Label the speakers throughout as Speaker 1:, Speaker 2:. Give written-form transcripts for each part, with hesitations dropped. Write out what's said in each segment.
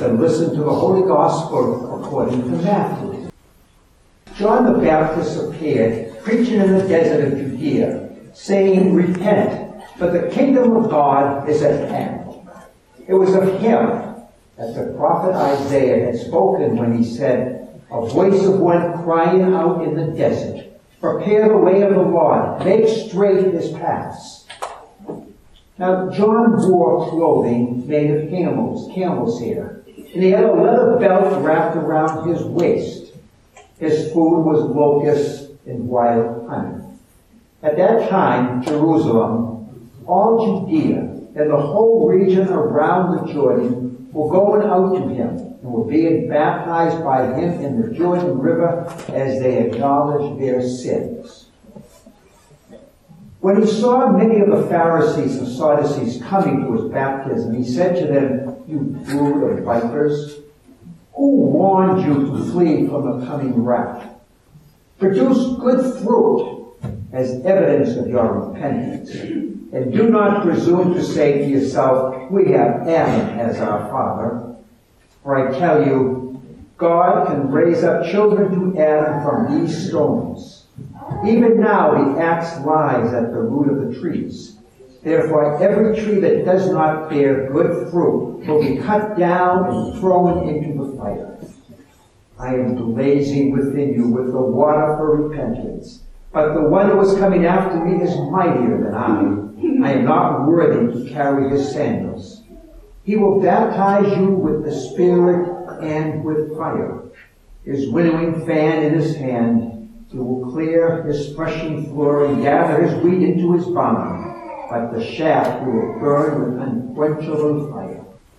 Speaker 1: and listen to the Holy Gospel according to Matthew. John the Baptist appeared, preaching in the desert of Judea, saying, "Repent, for the kingdom of God is at hand." It was of him that the prophet Isaiah had spoken when he said, "A voice of one crying out in the desert, prepare the way of the Lord, make straight his paths." Now, John wore clothing made of camel's hair, and he had a leather belt wrapped around his waist. His food was locusts and wild honey. At that time, Jerusalem, all Judea, and the whole region around the Jordan were going out to him and were being baptized by him in the Jordan River as they acknowledged their sins. When he saw many of the Pharisees and Sadducees coming to his baptism, he said to them, "You brood of vipers, who warned you to flee from the coming wrath? Produce good fruit as evidence of your repentance. And do not presume to say to yourself, 'We have Adam as our father.' For I tell you, God can raise up children to Adam from these stones. Even now the axe lies at the root of the trees. Therefore every tree that does not bear good fruit will be cut down and thrown into the fire. I am blazing within you with the water for repentance. But the one who is coming after me is mightier than I am not worthy to carry his sandals. He will baptize you with the Spirit and with fire. His winnowing fan in his hand, he will clear his threshing floor and gather his wheat into his barn, but the shaft will burn with unquenchable fire."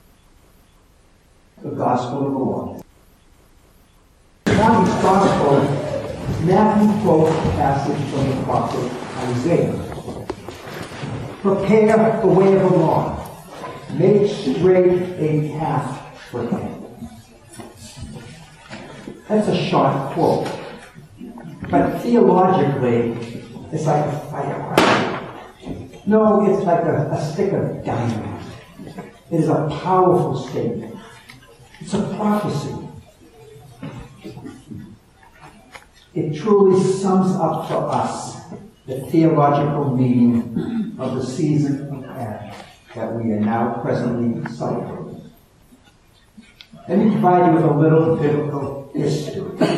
Speaker 1: The Gospel of the Lord. Today's Gospel, Matthew quotes a passage from the prophet Isaiah. "Prepare the way of the Lord, make straight a path for him." That's a short quote, but theologically, it's like a firecracker. No, it's like a stick of dynamite. It is a powerful statement. It's a prophecy. It truly sums up for us the theological meaning of the season of Advent that we are now presently celebrating. Let me provide you with a little biblical history.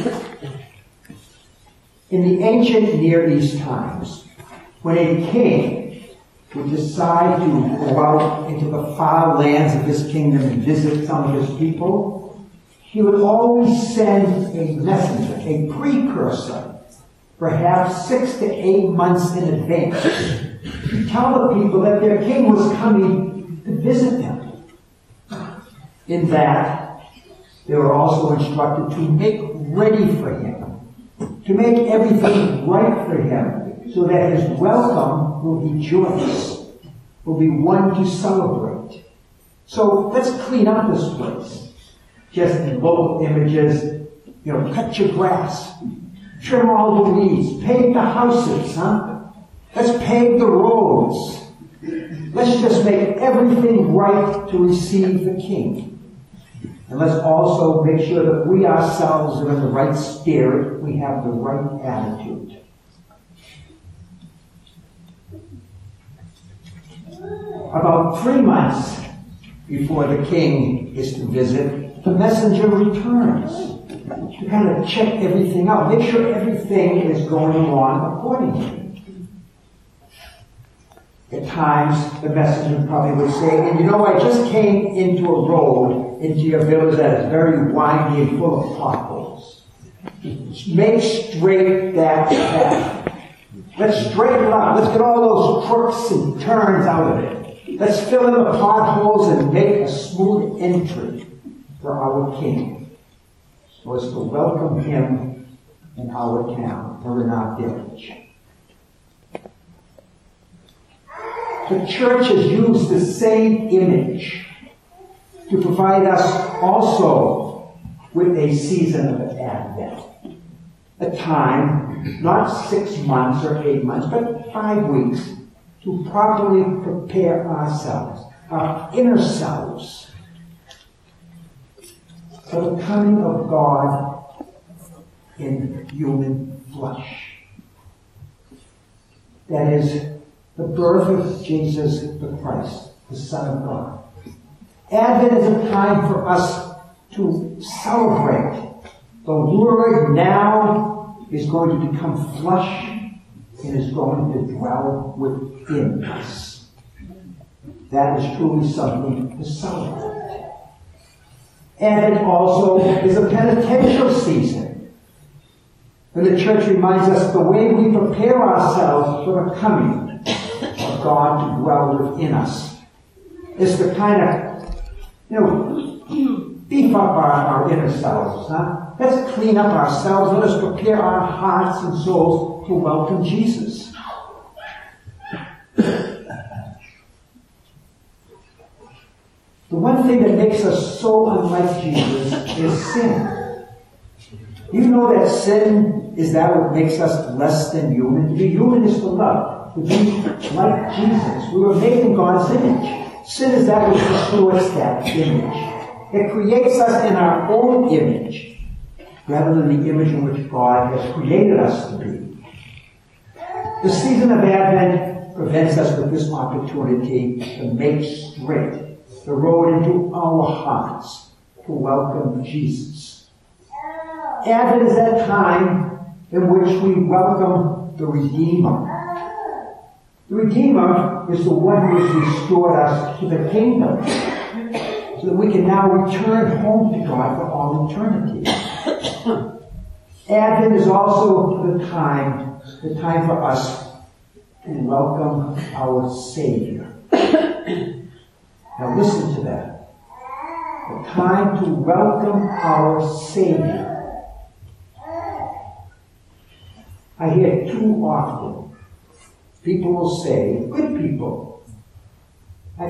Speaker 1: In the ancient Near East times, when a king would decide to go out into the far lands of his kingdom and visit some of his people, he would always send a messenger, a precursor, perhaps 6 to 8 months in advance, to tell the people that their king was coming to visit them. In that, they were also instructed to make ready for him, to make everything right for him, so that his welcome will be joyous, will be one to celebrate. So let's clean up this place. Just in local images, cut your grass, trim all the weeds, pave the houses, Let's pave the roads. Let's just make everything right to receive the king. And let's also make sure that we ourselves are in the right spirit, we have the right attitude. About 3 months before the king is to visit, the messenger returns to kind of check everything out, make sure everything is going along accordingly. At times, the messenger probably would say, "And I just came into a road into your village that is very windy and full of potholes. Make straight that path. Let's straighten it out. Let's get all those crooks and turns out of it. Let's fill in the potholes and make a smooth entry for our king, so as to welcome him in our town or in our village." The church has used the same image to provide us also with a season of Advent. A time, not 6 months or 8 months, but 5 weeks, to properly prepare ourselves, our inner selves, for the coming of God in human flesh. That is, the birth of Jesus the Christ, the Son of God. Advent is a time for us to celebrate. The Word now is going to become flesh and is going to dwell within us. That is truly something to celebrate. Advent also is a penitential season. And the church reminds us the way we prepare ourselves for the coming of God to dwell within us is to kind of, beef up our inner selves. Let's clean up ourselves. Let us prepare our hearts and souls to welcome Jesus. The one thing that makes us so unlike Jesus is sin. You know that sin is that what makes us less than human? To be human is to love. To be like Jesus. We were made in God's image. Sin is that which distorts that image. It creates us in our own image, rather than the image in which God has created us to be. The season of Advent presents us with this opportunity to make straight the road into our hearts to welcome Jesus. Advent is that time in which we welcome the Redeemer. The Redeemer is the one who has restored us to the kingdom, so that we can now return home to God for all eternity. Advent is also the time for us to welcome our Savior. Now listen to that. The time to welcome our Savior. I hear too often people will say, good people, I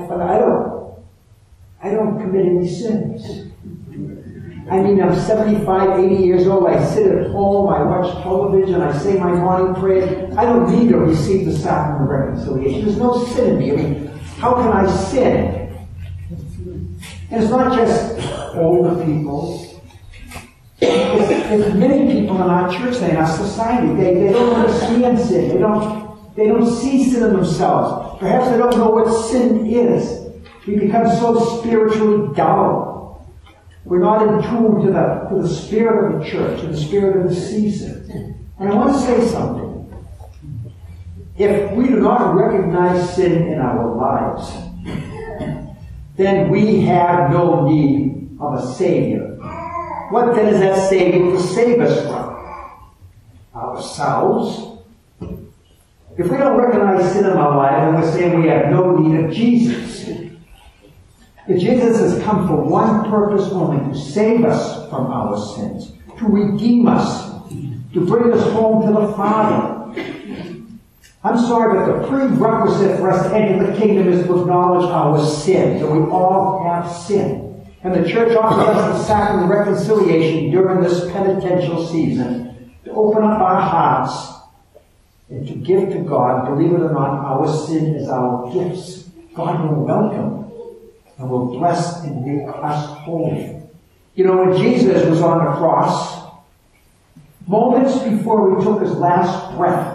Speaker 1: don't commit any sins. I mean, I'm 75, 80 years old. I sit at home. I watch television. I say my morning prayer. I don't need to receive the sacrament of reconciliation. There's no sin in me. I mean, how can I sin? And it's not just older people. It's many people in our church and in our society. They don't understand sin. They don't see sin in themselves. Perhaps they don't know what sin is. We become so spiritually dull. We're not in tune to the spirit of the church, to the spirit of the season. And I want to say something. If we do not recognize sin in our lives, then we have no need of a Savior. What then is that Savior to save us from? Ourselves. If we don't recognize sin in our life, then we're saying we have no need of Jesus. If Jesus has come for one purpose only, to save us from our sins, to redeem us, to bring us home to the Father. I'm sorry, but the prerequisite for us to enter the kingdom is to acknowledge our sin. So we all have sin. And the church offers us the sacrament of reconciliation during this penitential season to open up our hearts and to give to God, believe it or not, our sin as our gifts. God will welcome and will bless and make us holy. You know, when Jesus was on the cross, moments before he took his last breath,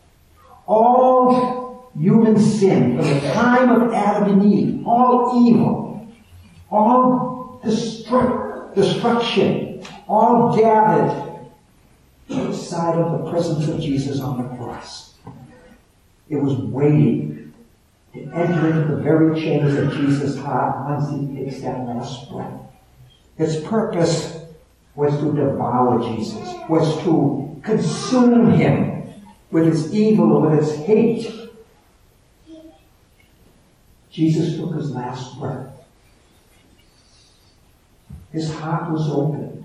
Speaker 1: all human sin, from the time of Adam and Eve, all evil, all destruction, all gathered outside of the presence of Jesus on the cross. It was waiting to enter into the very chambers of Jesus' heart once he takes that last breath. Its purpose was to devour Jesus, was to consume him with its evil and with its hate. Jesus took his last breath. His heart was open.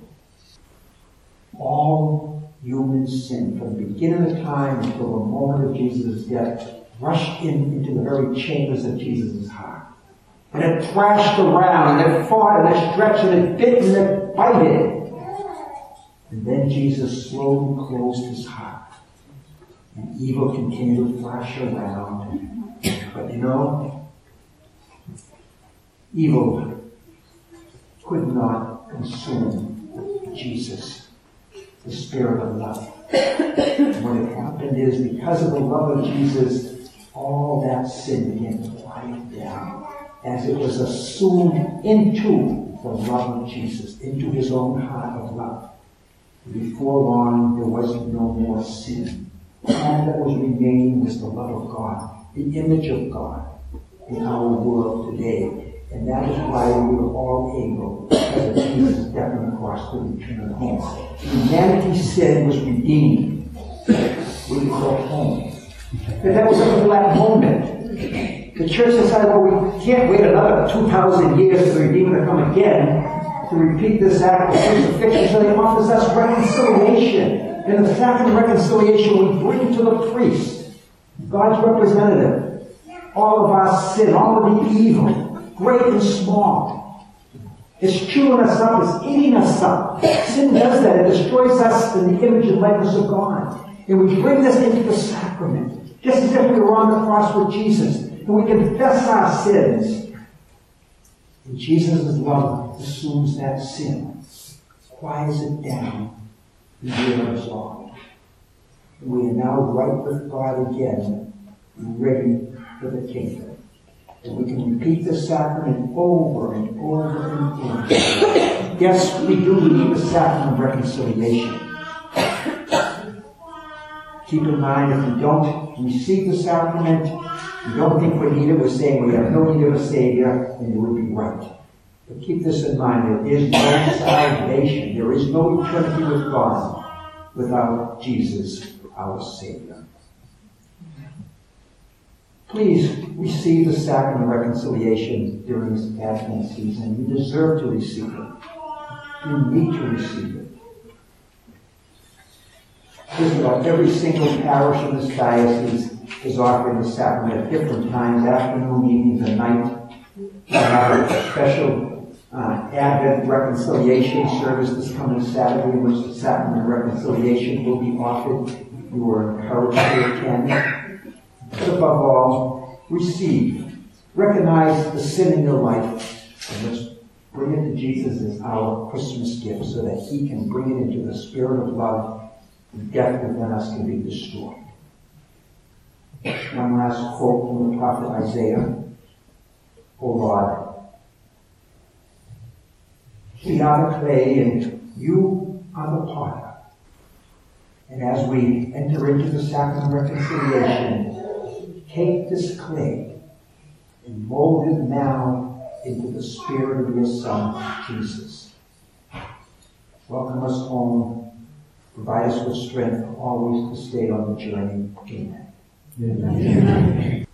Speaker 1: All human sin, from the beginning of time until the moment of Jesus' death, rushed into the very chambers of Jesus' heart. And it thrashed around, and it fought, and it stretched, and it bit, and it bited. And then Jesus slowly closed his heart. And evil continued to flash around. But you know, evil could not consume Jesus, the Spirit of love. What had happened is, because of the love of Jesus, all that sin began to quiet down as it was assumed into the love of Jesus, into his own heart of love. Before long, there was no more sin. All that was remaining was the love of God, the image of God in our world today. And that is why we were all able, because of Jesus' death on the cross, to return home. Humanity's sin was redeemed. We could go home. But that was a flat moment. The church decided, well, we can't wait another 2,000 years for the Redeemer to come again to repeat this act of crucifixion. So they offers us reconciliation. And the sacrament of reconciliation we bring to the priest, God's representative, all of our sin, all of the evil, great and small. It's chewing us up, it's eating us up. Sin does that. It destroys us in the image and likeness of God. And we bring this into the sacrament, just as if we were on the cross with Jesus. And we confess our sins. And Jesus' love assumes that sin, quiets it down, and heals us all. And we are now right with God again, ready for the kingdom. And we can repeat the sacrament over and over and over. Yes, we do need the sacrament of reconciliation. Keep in mind, if we don't receive the sacrament, we don't think we need it, we're saying we have no need of a Savior, and you would be right. But keep this in mind, there is no salvation, there is no eternity with God without Jesus, our Savior. Please receive the sacrament of reconciliation during this Advent season. You deserve to receive it. You need to receive it. Just about every single parish in this diocese is offering the sacrament at different times, afternoon, evenings, and night. We have a special Advent reconciliation service this coming Saturday, in which the sacrament of reconciliation will be offered. You are encouraged to attend. But above all, receive. Recognize the sin in your life, and let's bring it to Jesus as our Christmas gift so that he can bring it into the spirit of love, and death within us can be destroyed. One last quote from the prophet Isaiah. O Lord, we are the clay and you are the potter. And as we enter into the sacrament of reconciliation, take this clay and mold it now into the spirit of your Son, Jesus. Welcome us home. Provide us with strength always to stay on the journey. Amen. Amen.